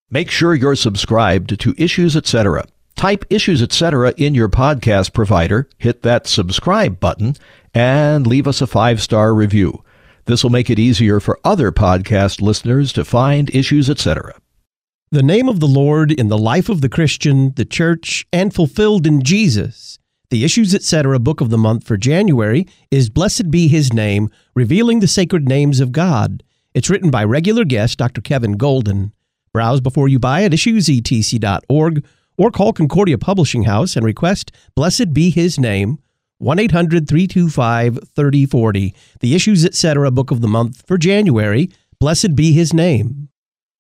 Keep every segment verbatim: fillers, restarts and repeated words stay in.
Make sure you're subscribed to Issues Etc. Type Issues Etc. in your podcast provider, hit that subscribe button, and leave us a five-star review. This will make it easier for other podcast listeners to find Issues Etc. The name of the Lord in the life of the Christian, the church, and fulfilled in Jesus. The Issues Etc. book of the month for January is Blessed Be His Name, Revealing the Sacred Names of God. It's written by regular guest Doctor Kevin Golden. Browse before you buy at issues e t c dot org or call Concordia Publishing House and request Blessed Be His Name, one eight hundred, three two five, three oh four oh. The Issues Etc. book of the month for January, Blessed Be His Name.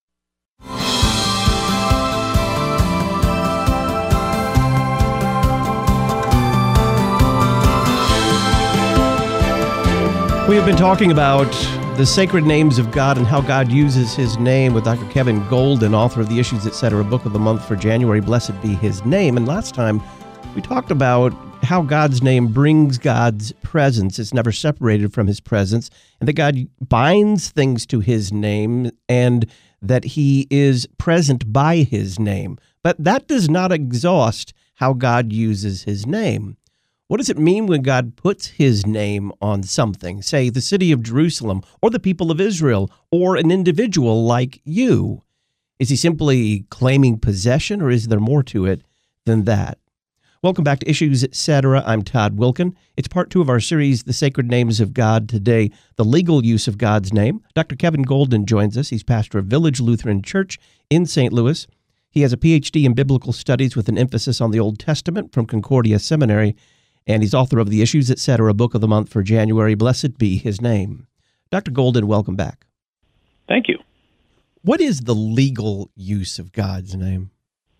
We have been talking about the sacred names of God and how God uses His name with Doctor Kevin Golden, author of the Issues Etc. book of the month for January, Blessed Be His Name. And last time we talked about how God's name brings God's presence. It's never separated from His presence, and that God binds things to His name and that He is present by His name. But that does not exhaust how God uses His name. What does it mean when God puts His name on something, say the city of Jerusalem or the people of Israel or an individual like you? Is He simply claiming possession, or is there more to it than that? Welcome back to Issues Etc. I'm Todd Wilkin. It's part two of our series, The Sacred Names of God. Today, the legal use of God's name. Doctor Kevin Golden joins us. He's pastor of Village Lutheran Church in Saint Louis. He has a P H D in Biblical Studies with an emphasis on the Old Testament from Concordia Seminary. And he's author of the Issues Etc. book of the month for January. Blessed be His name. Doctor Golden, welcome back. Thank you. What is the legal use of God's name?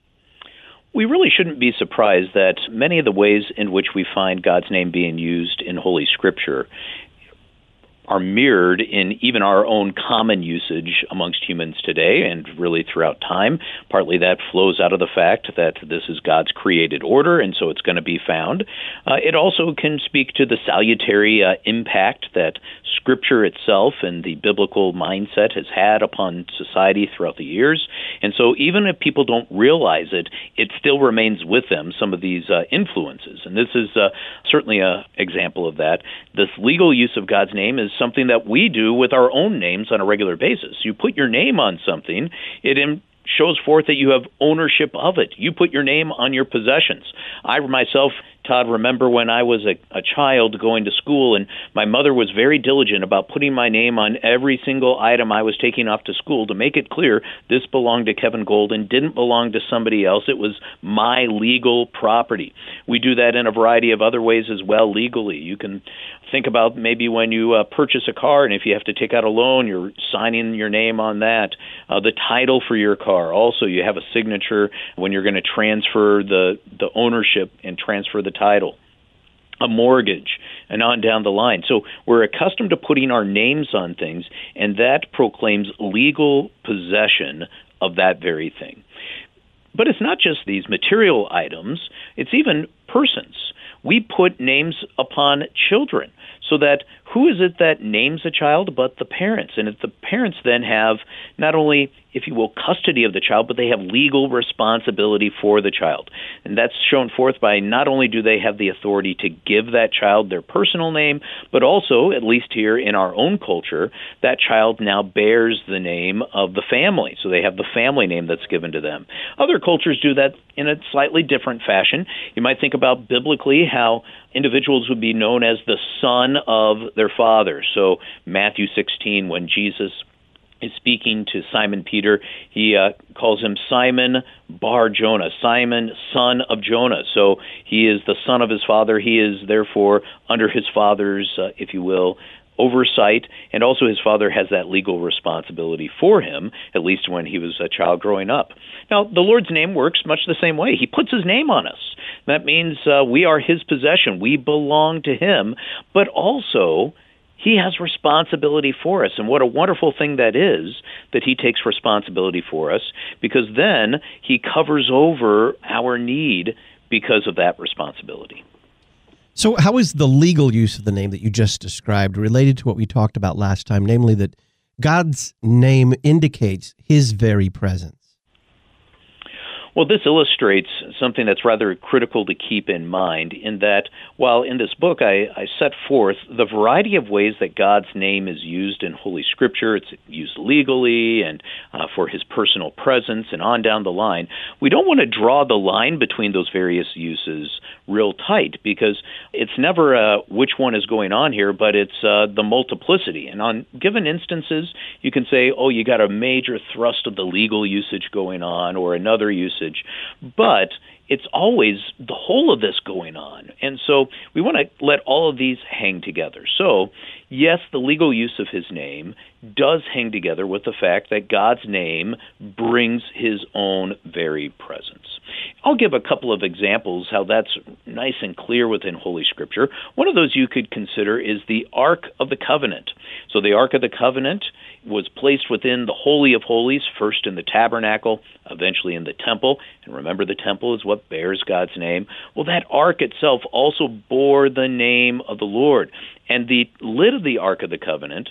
We really shouldn't be surprised that many of the ways in which we find God's name being used in Holy Scripture are mirrored in even our own common usage amongst humans today and really throughout time. Partly that flows out of the fact that this is God's created order, and so it's going to be found. Uh, it also can speak to the salutary uh, impact that Scripture itself and the biblical mindset has had upon society throughout the years. And so even if people don't realize it, it still remains with them, some of these uh, influences. And this is uh, certainly an example of that. This legal use of God's name is something that we do with our own names on a regular basis. You put your name on something, it in, shows forth that you have ownership of it. You put your name on your possessions. I myself, Todd, remember when I was a, a child going to school, and my mother was very diligent about putting my name on every single item I was taking off to school to make it clear this belonged to Kevin Golden, didn't belong to somebody else. It was my legal property. We do that in a variety of other ways as well legally. You can think about maybe when you uh, purchase a car, and if you have to take out a loan, you're signing your name on that. Uh, the title for your car, also you have a signature when you're going to transfer the, the ownership and transfer the title. A mortgage, and on down the line. So we're accustomed to putting our names on things, and that proclaims legal possession of that very thing. But it's not just these material items, it's even persons. We put names upon children, so that who is it that names a child but the parents? And if the parents then have not only, if you will, custody of the child, but they have legal responsibility for the child. And that's shown forth by not only do they have the authority to give that child their personal name, but also, at least here in our own culture, that child now bears the name of the family. So they have the family name that's given to them. Other cultures do that in a slightly different fashion. You might think about biblically how individuals would be known as the son of their father. So Matthew sixteen, when Jesus is speaking to Simon Peter, he uh, calls him Simon Bar Jonah, Simon, son of Jonah. So he is the son of his father. He is therefore under his father's, uh, if you will, oversight, and also his father has that legal responsibility for him, at least when he was a child growing up. Now, the Lord's name works much the same way. He puts his name on us. That means uh, we are his possession. We belong to him, but also he has responsibility for us. And what a wonderful thing that is, that he takes responsibility for us, because then he covers over our need because of that responsibility. So how is the legal use of the name that you just described related to what we talked about last time, namely that God's name indicates his very presence? Well, this illustrates something that's rather critical to keep in mind, in that while in this book I, I set forth the variety of ways that God's name is used in Holy Scripture, it's used legally and uh, for his personal presence and on down the line, we don't want to draw the line between those various uses real tight, because it's never uh, which one is going on here, but it's uh, the multiplicity. And on given instances, you can say, oh, you got a major thrust of the legal usage going on or another usage. But it's always the whole of this going on. And so we want to let all of these hang together. So, yes, the legal use of his name does hang together with the fact that God's name brings his own very presence. I'll give a couple of examples how that's nice and clear within Holy Scripture. One of those you could consider is the Ark of the Covenant. So the Ark of the Covenant was placed within the Holy of Holies, first in the tabernacle, eventually in the temple. And remember, the temple is what bears God's name. Well, that ark itself also bore the name of the Lord. And the lid of the Ark of the Covenant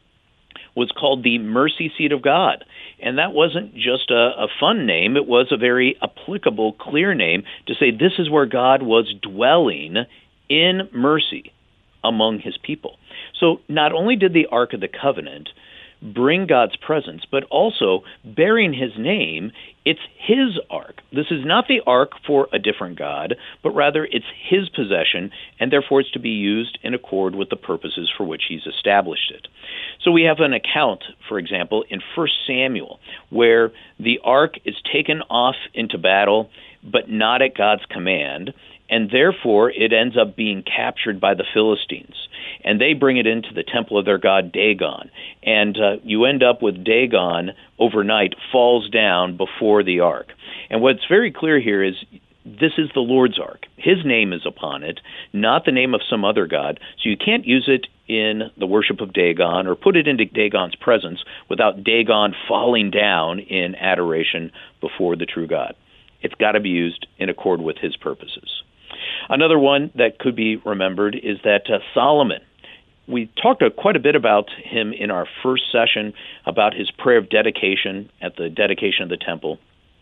was called the Mercy Seat of God. And that wasn't just a, a fun name. It was a very applicable, clear name to say this is where God was dwelling in mercy among his people. So not only did the Ark of the Covenant bring God's presence, but also bearing his name, it's his ark. This is not the ark for a different God, but rather it's his possession, and therefore it's to be used in accord with the purposes for which he's established it. So we have an account, for example, in First Samuel, where the ark is taken off into battle, but not at God's command, and therefore it ends up being captured by the Philistines. And they bring it into the temple of their god Dagon. And uh, you end up with Dagon overnight falls down before the ark. And what's very clear here is this is the Lord's ark. His name is upon it, not the name of some other god. So you can't use it in the worship of Dagon or put it into Dagon's presence without Dagon falling down in adoration before the true God. It's got to be used in accord with his purposes. Another one that could be remembered is that uh, Solomon, we talked uh, quite a bit about him in our first session, about his prayer of dedication at the dedication of the temple,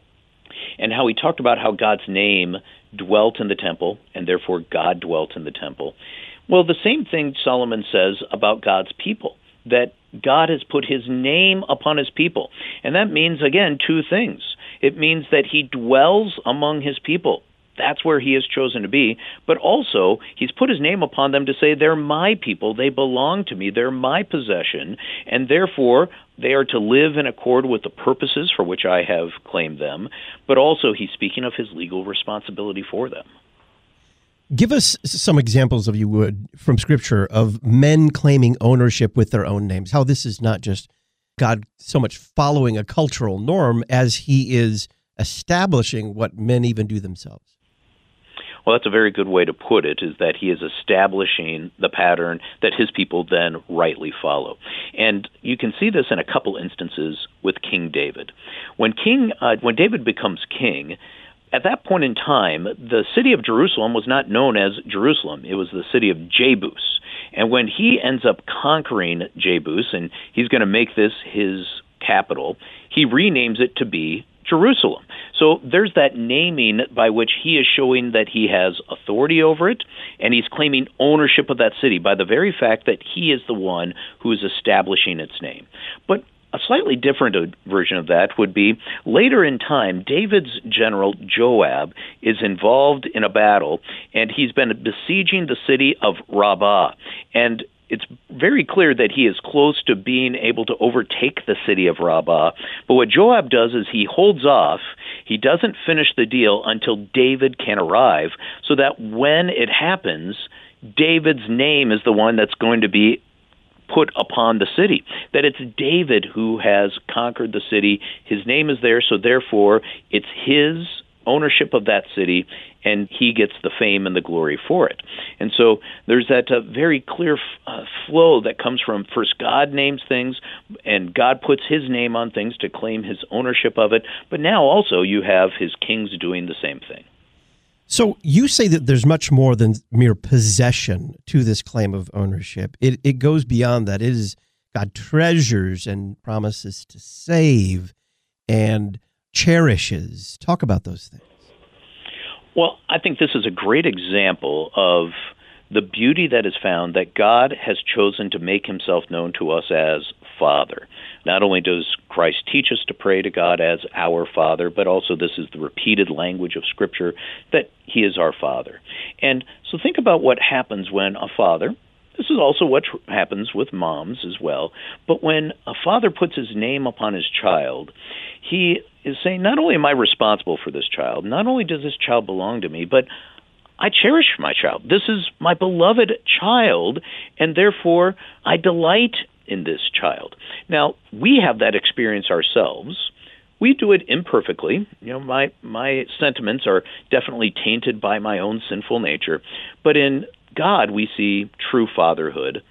and how he talked about how God's name dwelt in the temple, and therefore God dwelt in the temple. Well, the same thing Solomon says about God's people, that God has put his name upon his people. And that means, again, two things. It means that he dwells among his people. That's where he has chosen to be. But also, he's put his name upon them to say, they're my people, they belong to me, they're my possession, and therefore they are to live in accord with the purposes for which I have claimed them. But also, he's speaking of his legal responsibility for them. Give us some examples, if you would, from Scripture of men claiming ownership with their own names, how this is not just God so much following a cultural norm as he is establishing what men even do themselves. Well, that's a very good way to put it, is that he is establishing the pattern that his people then rightly follow. And you can see this in a couple instances with King David. When King, uh, when David becomes king, at that point in time, the city of Jerusalem was not known as Jerusalem. It was the city of Jebus. And when he ends up conquering Jebus, and he's going to make this his capital, he renames it to be Jerusalem. So there's that naming by which he is showing that he has authority over it, and he's claiming ownership of that city by the very fact that he is the one who is establishing its name. But a slightly different version of that would be later in time, David's general Joab is involved in a battle, and he's been besieging the city of Rabbah. And it's very clear that he is close to being able to overtake the city of Rabbah. But what Joab does is he holds off. He doesn't finish the deal until David can arrive, so that when it happens, David's name is the one that's going to be put upon the city, that it's David who has conquered the city. His name is there, so therefore it's his ownership of that city, and he gets the fame and the glory for it. And so there's that uh, very clear f- uh, flow that comes from, first, God names things, and God puts his name on things to claim his ownership of it, but now also you have his kings doing the same thing. So you say that there's much more than mere possession to this claim of ownership. It it goes beyond that. It is God treasures and promises to save and cherishes. Talk about those things. Well, I think this is a great example of the beauty that is found that God has chosen to make himself known to us as Father. Not only does Christ teach us to pray to God as our Father, but also this is the repeated language of Scripture that he is our Father. And so think about what happens when a father, this is also what happens with moms as well, but when a father puts his name upon his child, he is saying, not only am I responsible for this child, not only does this child belong to me, but I cherish my child. This is my beloved child, and therefore I delight in this child. Now, we have that experience ourselves. We do it imperfectly. You know, my my sentiments are definitely tainted by my own sinful nature. But in God, we see true fatherhood,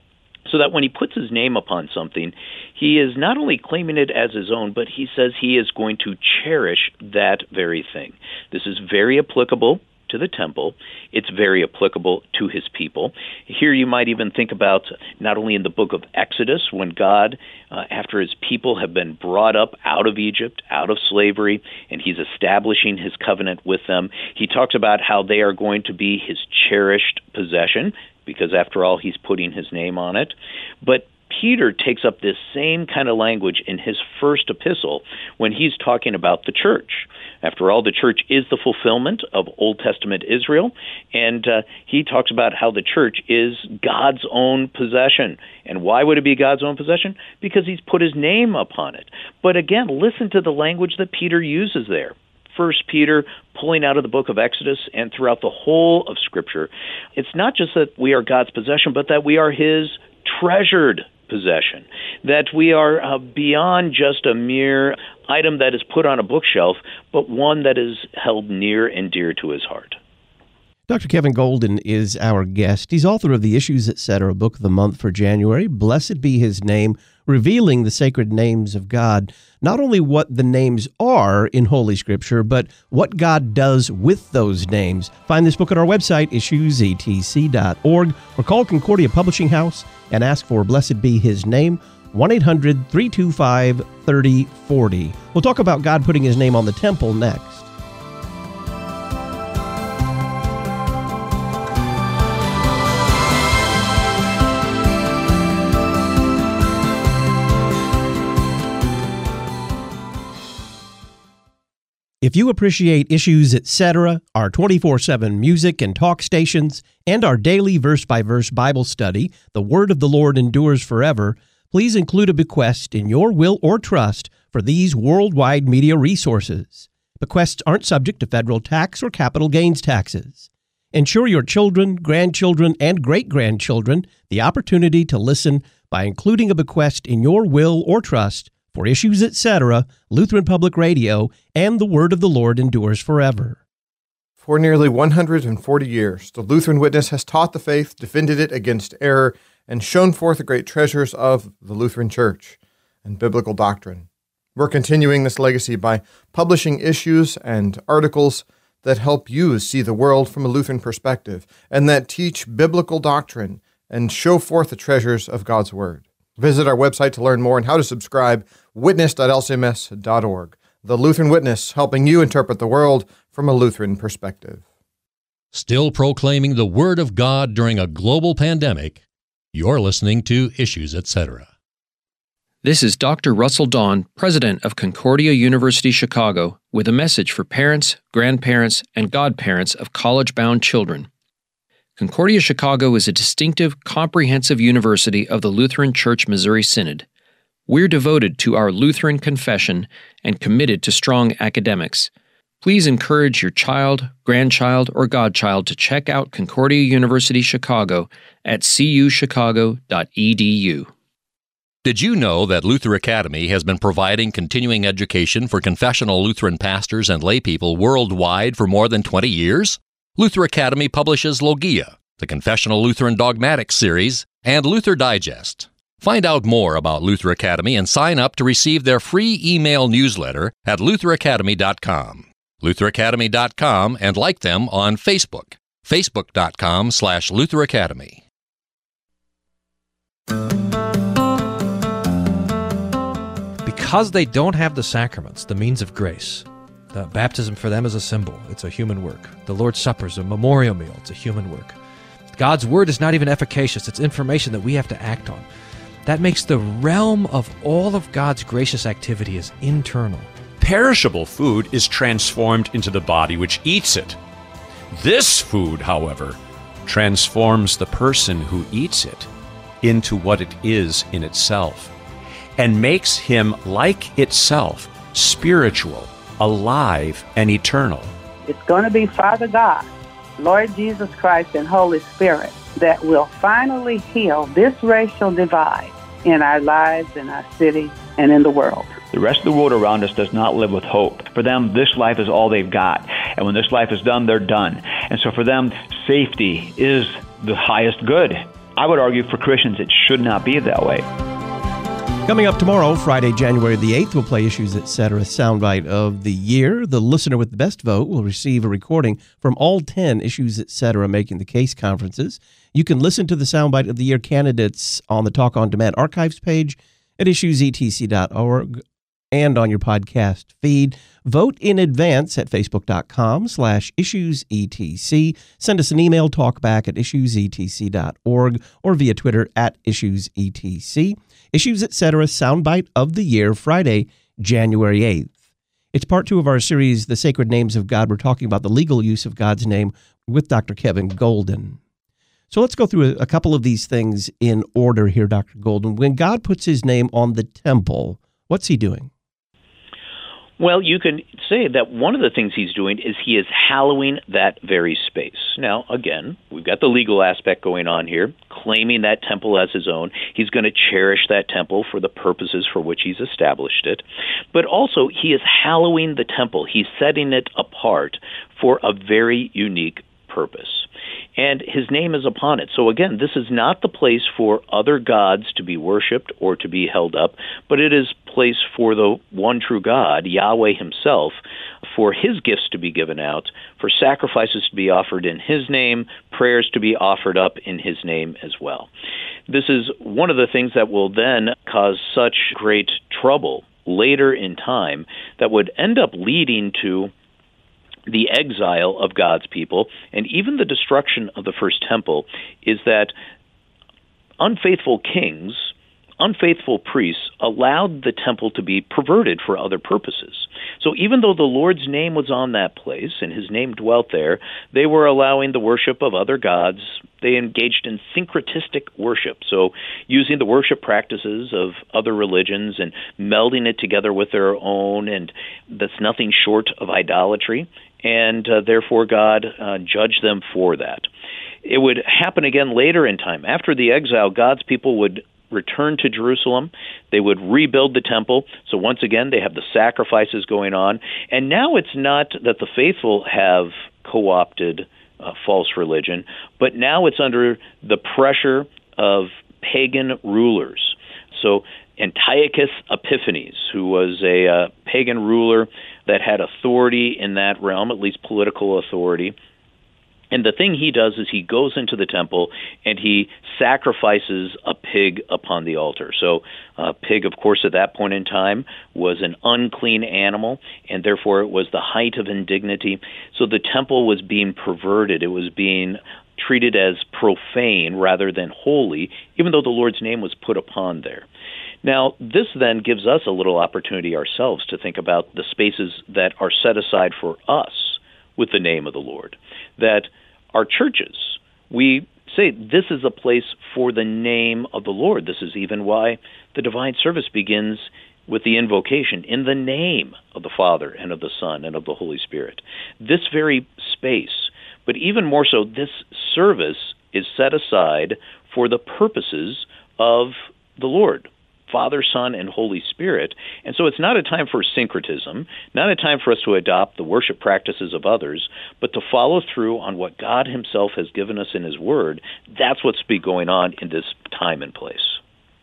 so that when he puts his name upon something, he is not only claiming it as his own, but he says he is going to cherish that very thing. This is very applicable to the temple. It's very applicable to his people. Here you might even think about not only in the book of Exodus, when God, uh, after his people have been brought up out of Egypt, out of slavery, and he's establishing his covenant with them, he talks about how they are going to be his cherished possession, because after all, he's putting his name on it. But Peter takes up this same kind of language in his first epistle when he's talking about the church. After all, the church is the fulfillment of Old Testament Israel, and uh, he talks about how the church is God's own possession. And why would it be God's own possession? Because he's put his name upon it. But again, listen to the language that Peter uses there. First Peter, pulling out of the book of Exodus and throughout the whole of Scripture, it's not just that we are God's possession, but that we are his treasured possession, that we are uh, beyond just a mere item that is put on a bookshelf, but one that is held near and dear to his heart. Doctor Kevin Golden is our guest. He's author of the Issues, et cetera, Book of the Month for January. Blessed be his name, revealing the sacred names of God, not only what the names are in Holy Scripture, but what God does with those names. Find this book at our website, issues e t c dot org, or call Concordia Publishing House and ask for Blessed Be His Name, one eight hundred, three two five, three oh four oh. We'll talk about God putting his name on the temple next. If you appreciate Issues, et cetera, our twenty-four seven music and talk stations, and our daily verse-by-verse Bible study, The Word of the Lord Endures Forever, please include a bequest in your will or trust for these worldwide media resources. Bequests aren't subject to federal tax or capital gains taxes. Ensure your children, grandchildren, and great-grandchildren the opportunity to listen by including a bequest in your will or trust for Issues, et cetera, Lutheran Public Radio, and The Word of the Lord Endures Forever. For nearly one hundred forty years, the Lutheran Witness has taught the faith, defended it against error, and shown forth the great treasures of the Lutheran Church and biblical doctrine. We're continuing this legacy by publishing issues and articles that help you see the world from a Lutheran perspective and that teach biblical doctrine and show forth the treasures of God's Word. Visit our website to learn more and how to subscribe, witness dot l c m s dot org. The Lutheran Witness, helping you interpret the world from a Lutheran perspective. Still proclaiming the Word of God during a global pandemic, you're listening to Issues, et cetera. This is Doctor Russell Dawn, president of Concordia University Chicago, with a message for parents, grandparents, and godparents of college-bound children. Concordia Chicago is a distinctive, comprehensive university of the Lutheran Church Missouri Synod. We're devoted to our Lutheran confession and committed to strong academics. Please encourage your child, grandchild, or godchild to check out Concordia University Chicago at c u chicago dot e d u. Did you know that Luther Academy has been providing continuing education for confessional Lutheran pastors and laypeople worldwide for more than twenty years? Luther Academy publishes Logia, the Confessional Lutheran Dogmatics series, and Luther Digest. Find out more about Luther Academy and sign up to receive their free email newsletter at luther academy dot com. luther academy dot com and like them on Facebook, facebook dot com slash luther academy. because they don't have the sacraments, the means of grace. The baptism for them is a symbol. It's a human work. The Lord's Supper is a memorial meal. It's a human work. God's word is not even efficacious. It's information that we have to act on. That makes the realm of all of God's gracious activity as internal. Perishable food is transformed into the body which eats it. This food, however, transforms the person who eats it into what it is in itself, and makes him, like itself, spiritual, alive, and eternal. It's going to be Father God, Lord Jesus Christ, and Holy Spirit that will finally heal this racial divide in our lives, in our city, and in the world. The rest of the world around us does not live with hope. For them, this life is all they've got. And when this life is done, they're done. And so for them, safety is the highest good. I would argue for Christians, it should not be that way. Coming up tomorrow, Friday, January the eighth, we'll play Issues Etc. Soundbite of the Year. The listener with the best vote will receive a recording from all ten Issues Etc. Making the Case conferences. You can listen to the Soundbite of the Year candidates on the Talk on Demand archives page at issues e t c dot org and on your podcast feed. Vote in advance at facebook.com slash issuesetc. Send us an email, talkback at issues e t c dot org, or via Twitter at issuesetc. Issues Etc. Soundbite of the Year, Friday, January eighth. It's part two of our series, The Sacred Names of God. We're talking about the legal use of God's name with Doctor Kevin Golden. So let's go through a, a couple of these things in order here, Doctor Golden. When God puts his name on the temple, what's he doing? Well, you can say that one of the things he's doing is he is hallowing that very space. Now, again, we've got the legal aspect going on here, claiming that temple as his own. He's going to cherish that temple for the purposes for which he's established it. But also, he is hallowing the temple. He's setting it apart for a very unique purpose. And his name is upon it. So again, this is not the place for other gods to be worshipped or to be held up, but it is place for the one true God, Yahweh himself, for his gifts to be given out, for sacrifices to be offered in his name, prayers to be offered up in his name as well. This is one of the things that will then cause such great trouble later in time that would end up leading to the exile of God's people, and even the destruction of the first temple, is that unfaithful kings, unfaithful priests allowed the temple to be perverted for other purposes. So even though the Lord's name was on that place and his name dwelt there, they were allowing the worship of other gods. They engaged in syncretistic worship, so using the worship practices of other religions and melding it together with their own, and that's nothing short of idolatry. And uh, therefore God uh, judged them for that. It would happen again later in time. After the exile, God's people would return to Jerusalem. They would rebuild the temple. So once again, they have the sacrifices going on. And now it's not that the faithful have co-opted uh, false religion, but now it's under the pressure of pagan rulers. So Antiochus Epiphanes, who was a uh, pagan ruler that had authority in that realm, at least political authority. And the thing he does is he goes into the temple and he sacrifices a pig upon the altar. So a pig, of course, at that point in time was an unclean animal, and therefore it was the height of indignity. So the temple was being perverted. It was being treated as profane rather than holy, even though the Lord's name was put upon there. Now, this then gives us a little opportunity ourselves to think about the spaces that are set aside for us with the name of the Lord. That our churches, we say this is a place for the name of the Lord. This is even why the divine service begins with the invocation, in the name of the Father and of the Son and of the Holy Spirit. This very space, but even more so, this service is set aside for the purposes of the Lord, Father, Son, and Holy Spirit. And so it's not a time for syncretism, not a time for us to adopt the worship practices of others, but to follow through on what God himself has given us in his word. That's what's be going on in this time and place.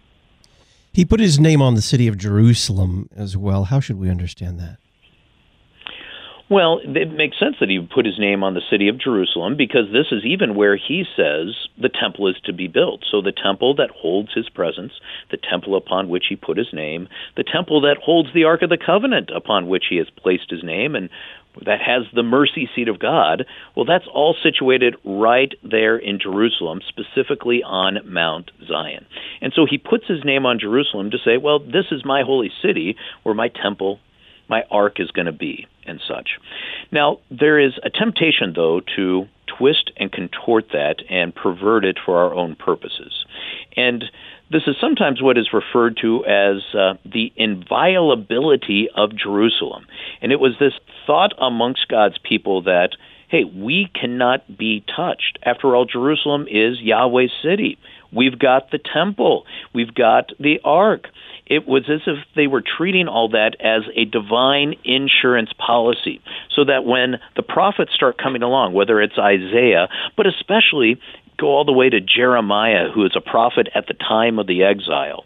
He put his name on the city of Jerusalem as well. How should we understand that? Well, it makes sense that he would put his name on the city of Jerusalem, because this is even where he says the temple is to be built. So the temple that holds his presence, the temple upon which he put his name, the temple that holds the Ark of the Covenant upon which he has placed his name, and that has the mercy seat of God, well, that's all situated right there in Jerusalem, specifically on Mount Zion. And so he puts his name on Jerusalem to say, well, this is my holy city where my temple, my ark is going to be, and such. Now, there is a temptation, though, to twist and contort that and pervert it for our own purposes. And this is sometimes what is referred to as uh, the inviolability of Jerusalem. And it was this thought amongst God's people that, hey, we cannot be touched. After all, Jerusalem is Yahweh's city. We've got the temple. We've got the ark. It was as if they were treating all that as a divine insurance policy, so that when the prophets start coming along, whether it's Isaiah, but especially go all the way to Jeremiah, who is a prophet at the time of the exile,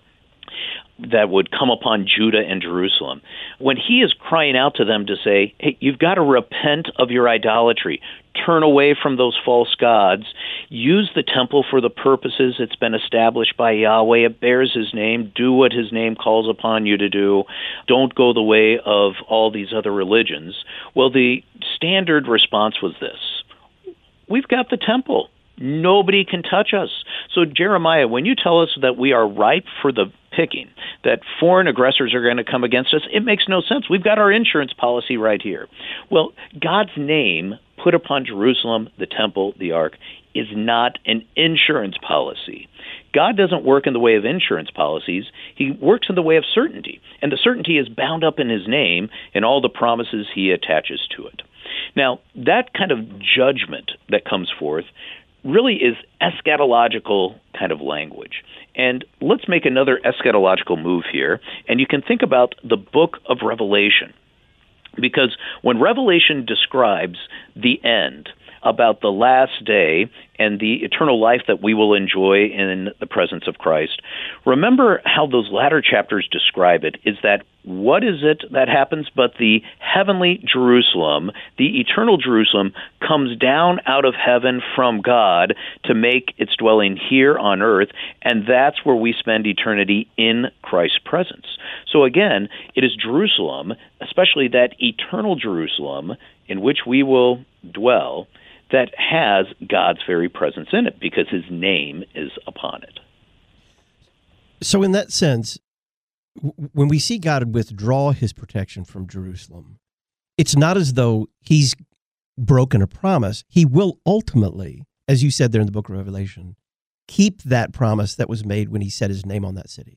that would come upon Judah and Jerusalem, when he is crying out to them to say, hey, you've got to repent of your idolatry, turn away from those false gods, use the temple for the purposes it's been established by Yahweh, it bears his name, do what his name calls upon you to do, don't go the way of all these other religions. Well, the standard response was this: we've got the temple. Nobody can touch us. So, Jeremiah, when you tell us that we are ripe for the picking, that foreign aggressors are going to come against us, it makes no sense. We've got our insurance policy right here. Well, God's name put upon Jerusalem, the temple, the ark, is not an insurance policy. God doesn't work in the way of insurance policies. He works in the way of certainty. And the certainty is bound up in his name and all the promises he attaches to it. Now, that kind of judgment that comes forth really is eschatological kind of language. And let's make another eschatological move here, and you can think about the book of Revelation. Because when Revelation describes the end, about the last day and the eternal life that we will enjoy in the presence of Christ, remember how those latter chapters describe it, is that what is it that happens but the heavenly Jerusalem, the eternal Jerusalem, comes down out of heaven from God to make its dwelling here on earth, and that's where we spend eternity in Christ's presence. So again, it is Jerusalem, especially that eternal Jerusalem in which we will dwell, that has God's very presence in it because his name is upon it. So in that sense, when we see God withdraw his protection from Jerusalem, it's not as though he's broken a promise. He will ultimately, as you said there in the book of Revelation, keep that promise that was made when he set his name on that city.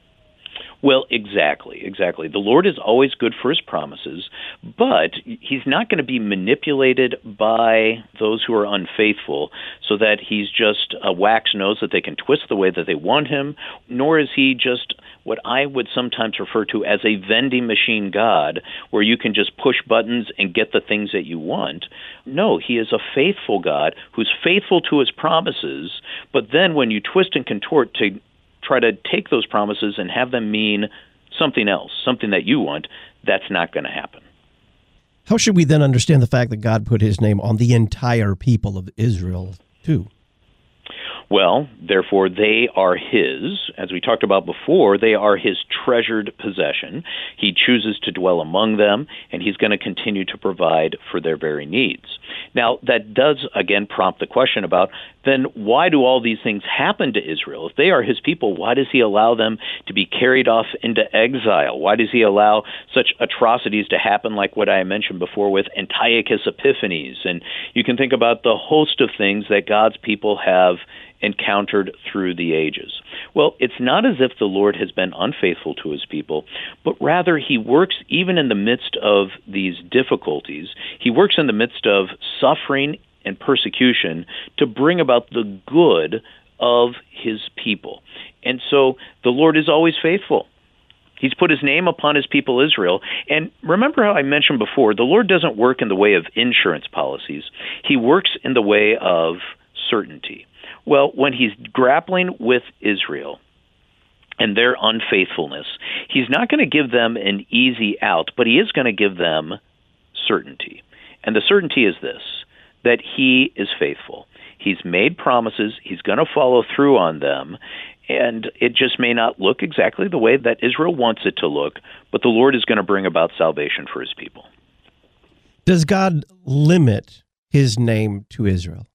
Well, exactly, exactly. The Lord is always good for his promises, but he's not going to be manipulated by those who are unfaithful so that he's just a wax nose that they can twist the way that they want him, nor is he just what I would sometimes refer to as a vending machine God, where you can just push buttons and get the things that you want. No, he is a faithful God who's faithful to his promises, but then when you twist and contort to try to take those promises and have them mean something else, something that you want, that's not going to happen. How should we then understand the fact that God put his name on the entire people of Israel, too? Well, therefore, they are his. As we talked about before, they are his treasured possession. He chooses to dwell among them, and he's going to continue to provide for their very needs. Now, that does, again, prompt the question about, then why do all these things happen to Israel? If they are his people, why does he allow them to be carried off into exile? Why does he allow such atrocities to happen like what I mentioned before with Antiochus Epiphanes? And you can think about the host of things that God's people have encountered through the ages. Well, it's not as if the Lord has been unfaithful to his people, but rather he works even in the midst of these difficulties. He works in the midst of suffering and persecution to bring about the good of his people. And so the Lord is always faithful. He's put his name upon his people Israel. And remember how I mentioned before, the Lord doesn't work in the way of insurance policies. He works in the way of certainty. Well, when he's grappling with Israel and their unfaithfulness, he's not going to give them an easy out, but he is going to give them certainty. And the certainty is this, that he is faithful. He's made promises. He's going to follow through on them. And it just may not look exactly the way that Israel wants it to look, but the Lord is going to bring about salvation for his people. Does God limit his name to Israel?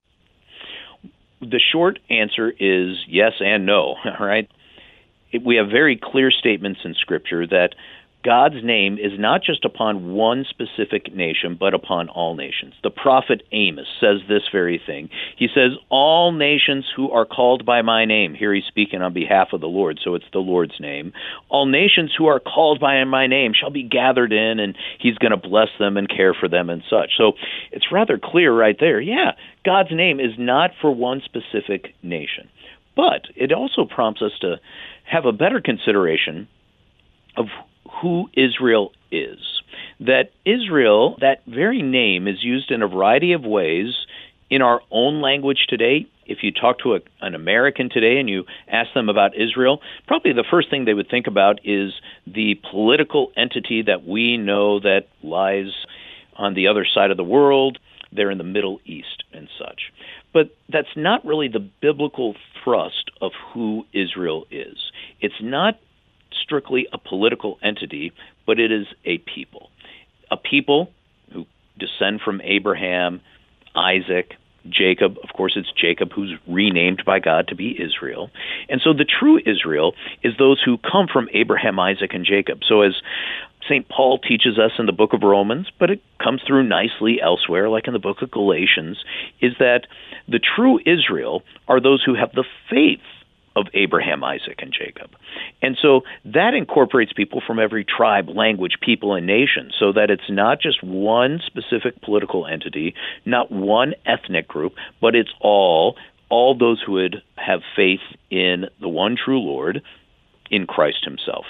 The short answer is yes and no, all right? We have very clear statements in Scripture that God's name is not just upon one specific nation, but upon all nations. The prophet Amos says this very thing. He says, all nations who are called by my name, here he's speaking on behalf of the Lord, so it's the Lord's name. All nations who are called by my name shall be gathered in, and he's going to bless them and care for them and such. So it's rather clear right there. Yeah, God's name is not for one specific nation. But it also prompts us to have a better consideration of who Israel is. That Israel, that very name, is used in a variety of ways in our own language today. If you talk to a, an American today and you ask them about Israel, probably the first thing they would think about is the political entity that we know that lies on the other side of the world. They're in the Middle East and such. But that's not really the biblical thrust of who Israel is. It's not strictly a political entity, but it is a people. A people who descend from Abraham, Isaac, Jacob. Of course, it's Jacob who's renamed by God to be Israel. And so the true Israel is those who come from Abraham, Isaac, and Jacob. So as Saint Paul teaches us in the book of Romans, but it comes through nicely elsewhere, like in the book of Galatians, is that the true Israel are those who have the faith of Abraham, Isaac, and Jacob. And so that incorporates people from every tribe, language, people, and nation, so that it's not just one specific political entity, not one ethnic group, but it's all, all those who would have faith in the one true Lord, in Christ himself.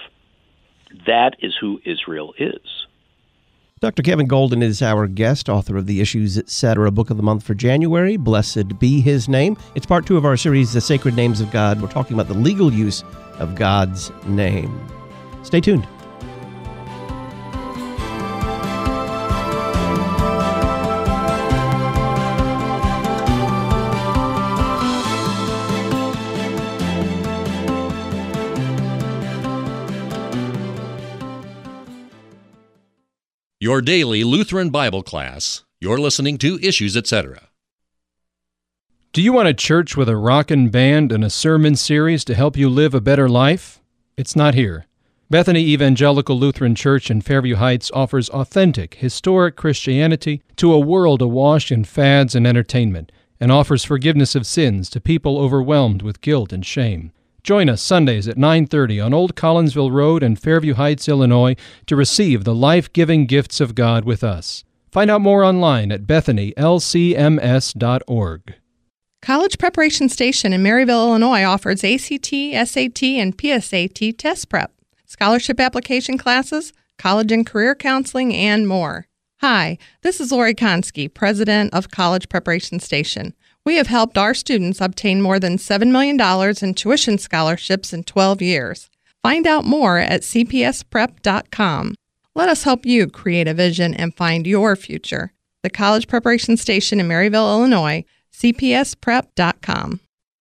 That is who Israel is. Doctor Kevin Golden is our guest, author of the Issues Etc. Book of the Month for January, Blessed Be His Name. It's part two of our series, The Sacred Names of God. We're talking about the legal use of God's name. Stay tuned. Your daily Lutheran Bible class. You're listening to Issues Etc. Do you want a church with a rockin' band and a sermon series to help you live a better life? It's not here. Bethany Evangelical Lutheran Church in Fairview Heights offers authentic, historic Christianity to a world awash in fads and entertainment, and offers forgiveness of sins to people overwhelmed with guilt and shame. Join us Sundays at nine thirty on Old Collinsville Road in Fairview Heights, Illinois, to receive the life-giving gifts of God with us. Find out more online at bethany l c m s dot org. College Preparation Station in Maryville, Illinois offers A C T, S A T, and P S A T test prep, scholarship application classes, college and career counseling, and more. Hi, this is Lori Konski, President of College Preparation Station. We have helped our students obtain more than seven million dollars in tuition scholarships in twelve years. Find out more at c p s prep dot com. Let us help you create a vision and find your future. The College Preparation Station in Maryville, Illinois, c p s prep dot com.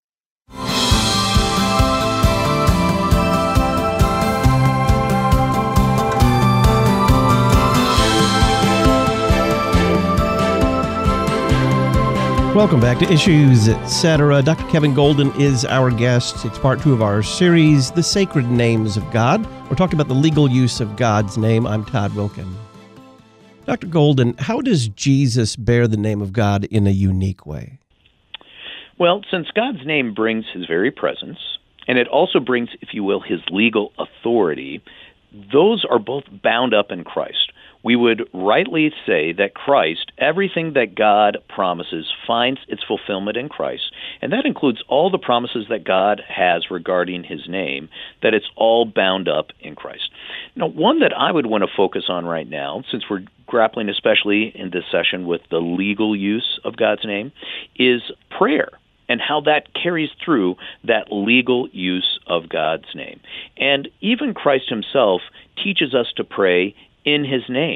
Welcome back to Issues Etc. Doctor Kevin Golden is our guest. It's part two of our series, The Sacred Names of God. We're talking about the legal use of God's name. I'm Todd Wilkin. Doctor Golden, how does Jesus bear the name of God in a unique way? Well, since God's name brings his very presence, and it also brings, if you will, his legal authority, those are both bound up in Christ. We would rightly say that Christ, everything that God promises, finds its fulfillment in Christ. And that includes all the promises that God has regarding his name, that it's all bound up in Christ. Now, one that I would want to focus on right now, since we're grappling especially in this session with the legal use of God's name, is prayer and how that carries through that legal use of God's name. And even Christ himself teaches us to pray in his name.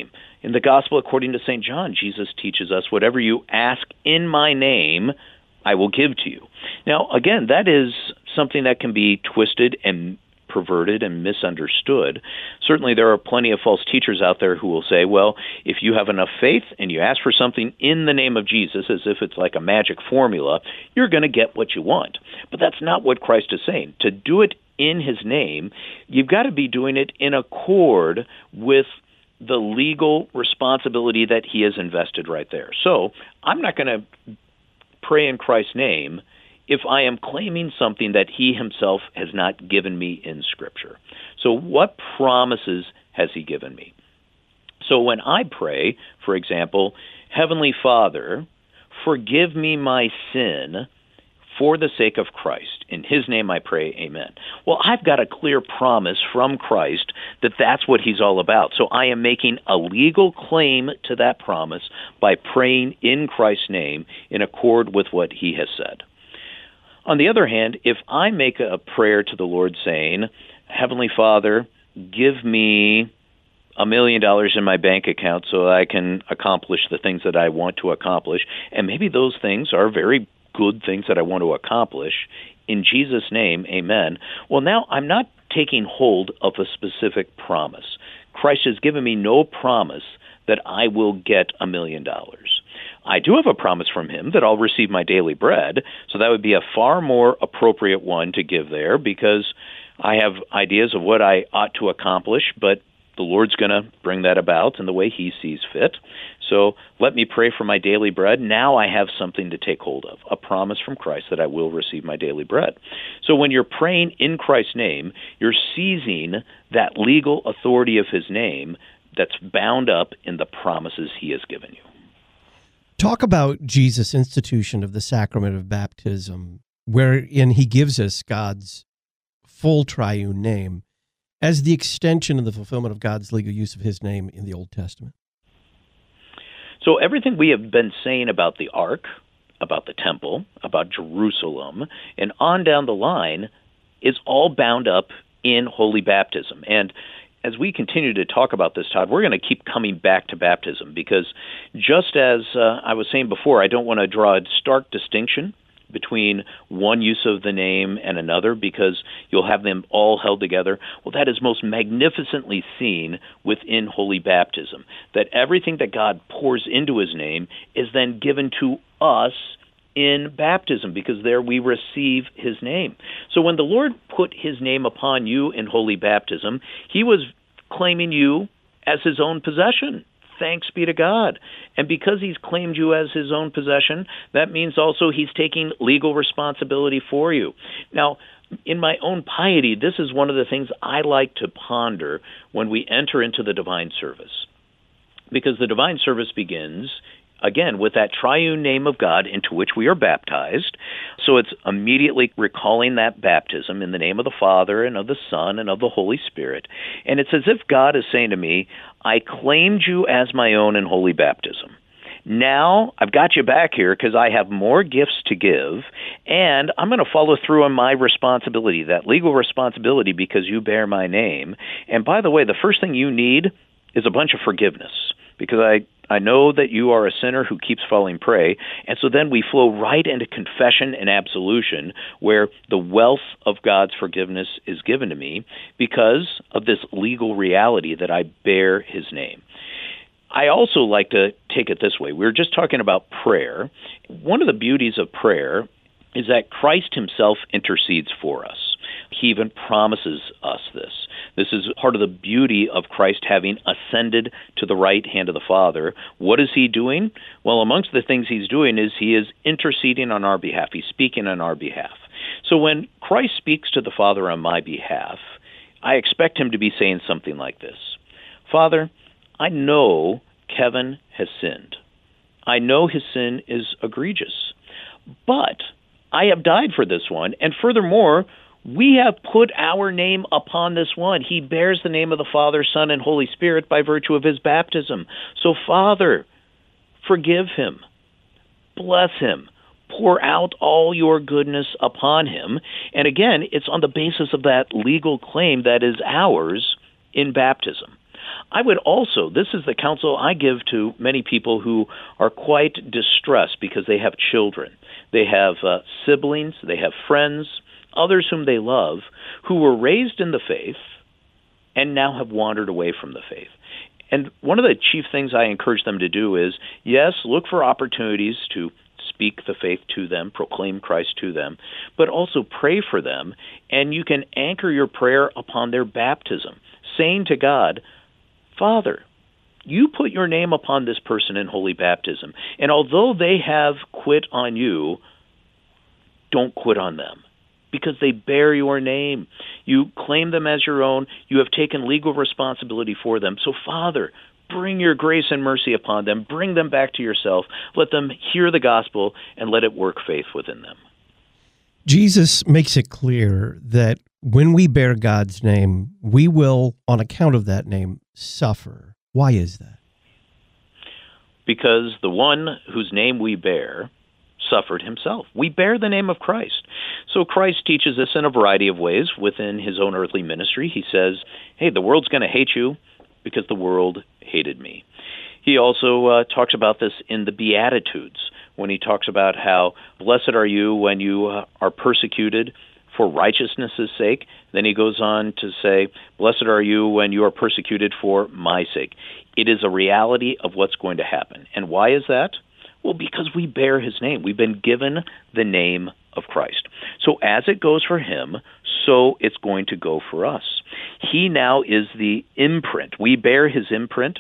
In the Gospel according to Saint John, Jesus teaches us, whatever you ask in my name, I will give to you. Now, again, that is something that can be twisted and perverted and misunderstood. Certainly there are plenty of false teachers out there who will say, well, if you have enough faith and you ask for something in the name of Jesus, as if it's like a magic formula, you're going to get what you want. But that's not what Christ is saying. To do it in his name, you've got to be doing it in accord with the legal responsibility that he has invested right there. So I'm not going to pray in Christ's name if I am claiming something that he himself has not given me in Scripture. So what promises has he given me? So when I pray, for example, Heavenly Father, forgive me my sin for the sake of Christ. In his name I pray, amen. Well, I've got a clear promise from Christ that that's what he's all about. So I am making a legal claim to that promise by praying in Christ's name in accord with what he has said. On the other hand, if I make a prayer to the Lord saying, Heavenly Father, give me a million dollars in my bank account so I can accomplish the things that I want to accomplish, and maybe those things are very good things that I want to accomplish, in Jesus' name, amen. Well, now I'm not taking hold of a specific promise. Christ has given me no promise that I will get a million dollars. I do have a promise from him that I'll receive my daily bread, so that would be a far more appropriate one to give there, because I have ideas of what I ought to accomplish, but the Lord's going to bring that about in the way he sees fit. So let me pray for my daily bread. Now I have something to take hold of, a promise from Christ that I will receive my daily bread. So when you're praying in Christ's name, you're seizing that legal authority of his name that's bound up in the promises he has given you. Talk about Jesus' institution of the sacrament of baptism, wherein he gives us God's full triune name as the extension and the fulfillment of God's legal use of his name in the Old Testament. So everything we have been saying about the Ark, about the temple, about Jerusalem, and on down the line is all bound up in holy baptism. And as we continue to talk about this, Todd, we're going to keep coming back to baptism, because just as uh, I was saying before, I don't want to draw a stark distinction between one use of the name and another, because you'll have them all held together. Well, that is most magnificently seen within holy baptism, that everything that God pours into his name is then given to us in baptism, because there we receive his name. So when the Lord put his name upon you in holy baptism, he was claiming you as his own possession. Thanks be to God. And because he's claimed you as his own possession, that means also he's taking legal responsibility for you. Now, in my own piety, this is one of the things I like to ponder when we enter into the divine service. Because the divine service begins, again, with that triune name of God into which we are baptized. So it's immediately recalling that baptism in the name of the Father and of the Son and of the Holy Spirit. And it's as if God is saying to me, I claimed you as my own in holy baptism. Now I've got you back here because I have more gifts to give, and I'm going to follow through on my responsibility, that legal responsibility, because you bear my name. And by the way, the first thing you need is a bunch of forgiveness, because I I know that you are a sinner who keeps falling prey. And so then we flow right into confession and absolution, where the wealth of God's forgiveness is given to me because of this legal reality that I bear his name. I also like to take it this way. We were just talking about prayer. One of the beauties of prayer is that Christ himself intercedes for us. He even promises us this. This is part of the beauty of Christ having ascended to the right hand of the Father. What is he doing? Well, amongst the things he's doing is he is interceding on our behalf. He's speaking on our behalf. So when Christ speaks to the Father on my behalf, I expect him to be saying something like this. Father, I know Kevin has sinned. I know his sin is egregious. But I have died for this one, and furthermore, we have put our name upon this one. He bears the name of the Father, Son, and Holy Spirit by virtue of his baptism. So, Father, forgive him. Bless him. Pour out all your goodness upon him. And again, it's on the basis of that legal claim that is ours in baptism. I would also, this is the counsel I give to many people who are quite distressed because they have children. They have uh, siblings, they have friends, others whom they love, who were raised in the faith and now have wandered away from the faith. And one of the chief things I encourage them to do is, yes, look for opportunities to speak the faith to them, proclaim Christ to them, but also pray for them, and you can anchor your prayer upon their baptism, saying to God, Father, you put your name upon this person in holy baptism, and although they have quit on you, don't quit on them, because they bear your name. You claim them as your own. You have taken legal responsibility for them. So, Father, bring your grace and mercy upon them. Bring them back to yourself. Let them hear the gospel, and let it work faith within them. Jesus makes it clear that when we bear God's name, we will, on account of that name, suffer. Why is that? Because the one whose name we bear suffered himself. We bear the name of Christ. So Christ teaches us in a variety of ways within his own earthly ministry. He says, hey, the world's going to hate you because the world hated me. He also uh, talks about this in the Beatitudes, when he talks about how blessed are you when you uh, are persecuted for righteousness' sake. Then he goes on to say, blessed are you when you are persecuted for my sake. It is a reality of what's going to happen. And why is that? Well, because we bear his name. We've been given the name of Christ. So as it goes for him, so it's going to go for us. He now is the imprint. We bear his imprint.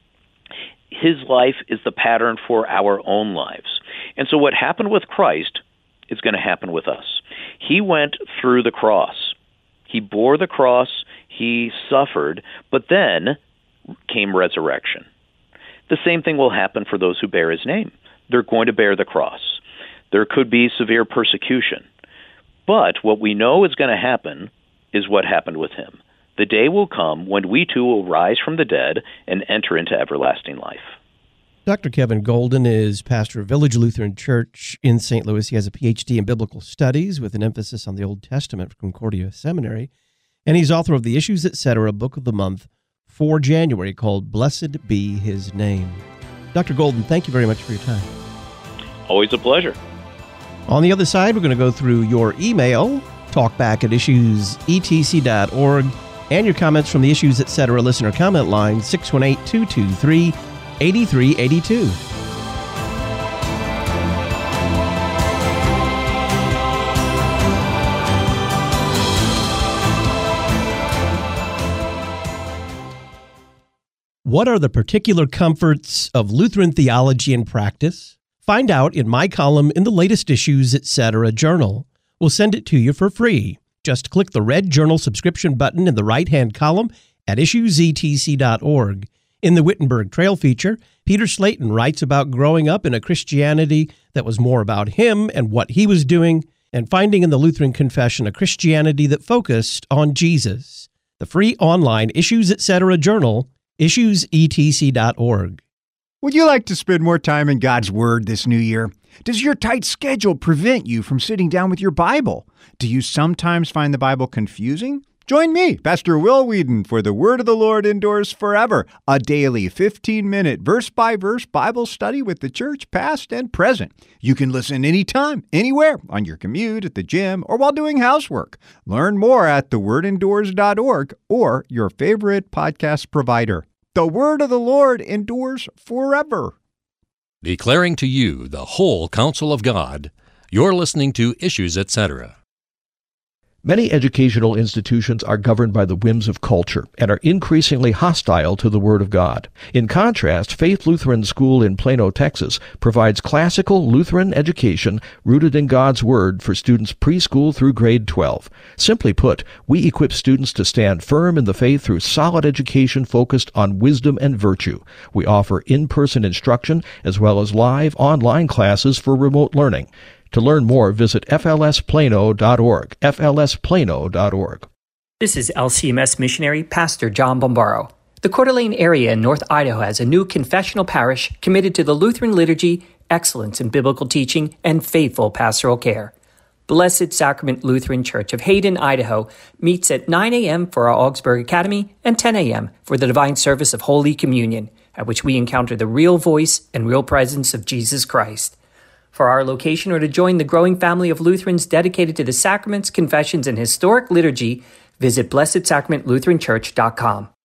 His life is the pattern for our own lives. And so what happened with Christ is going to happen with us. He went through the cross. He bore the cross. He suffered, but then came resurrection. The same thing will happen for those who bear his name. They're going to bear the cross. There could be severe persecution. But what we know is going to happen is what happened with him. The day will come when we too will rise from the dead and enter into everlasting life. Doctor Kevin Golden is pastor of Village Lutheran Church in Saint Louis. He has a P H D in biblical studies with an emphasis on the Old Testament from Concordia Seminary. And he's author of the Issues, et cetera book of the month for January called Blessed Be His Name. Doctor Golden, thank you very much for your time. Always a pleasure. On the other side, we're going to go through your email, talkback at issues e t c dot org, and your comments from the Issues, et cetera listener comment line, six one eight, two two three, eight three eight two. What are the particular comforts of Lutheran theology and practice? Find out in my column in the latest Issues, et cetera journal. We'll send it to you for free. Just click the red journal subscription button in the right-hand column at issues e t c dot org. In the Wittenberg Trail feature, Peter Slayton writes about growing up in a Christianity that was more about him and what he was doing, and finding in the Lutheran Confession a Christianity that focused on Jesus. The free online Issues, et cetera journal, issues e t c dot org. Would you like to spend more time in God's Word this new year? Does your tight schedule prevent you from sitting down with your Bible? Do you sometimes find the Bible confusing? Join me, Pastor Will Whedon, for The Word of the Lord Endures Forever, a daily fifteen-minute verse-by-verse Bible study with the church past and present. You can listen anytime, anywhere, on your commute, at the gym, or while doing housework. Learn more at the word endures dot org or your favorite podcast provider. The Word of the Lord endures forever. Declaring to you the whole counsel of God, you're listening to Issues, et cetera. Many educational institutions are governed by the whims of culture and are increasingly hostile to the Word of God. In contrast, Faith Lutheran School in Plano, Texas, provides classical Lutheran education rooted in God's Word for students preschool through grade twelve. Simply put, we equip students to stand firm in the faith through solid education focused on wisdom and virtue. We offer in-person instruction as well as live online classes for remote learning. To learn more, visit f l s plano dot org, f l s plano dot org. This is L C M S missionary Pastor John Bombaro. The Coeur d'Alene area in North Idaho has a new confessional parish committed to the Lutheran liturgy, excellence in biblical teaching, and faithful pastoral care. Blessed Sacrament Lutheran Church of Hayden, Idaho, meets at nine a.m. for our Augsburg Academy and ten a.m. for the divine service of Holy Communion, at which we encounter the real voice and real presence of Jesus Christ. For our location or to join the growing family of Lutherans dedicated to the sacraments, confessions, and historic liturgy, visit blessed sacrament lutheran church dot com.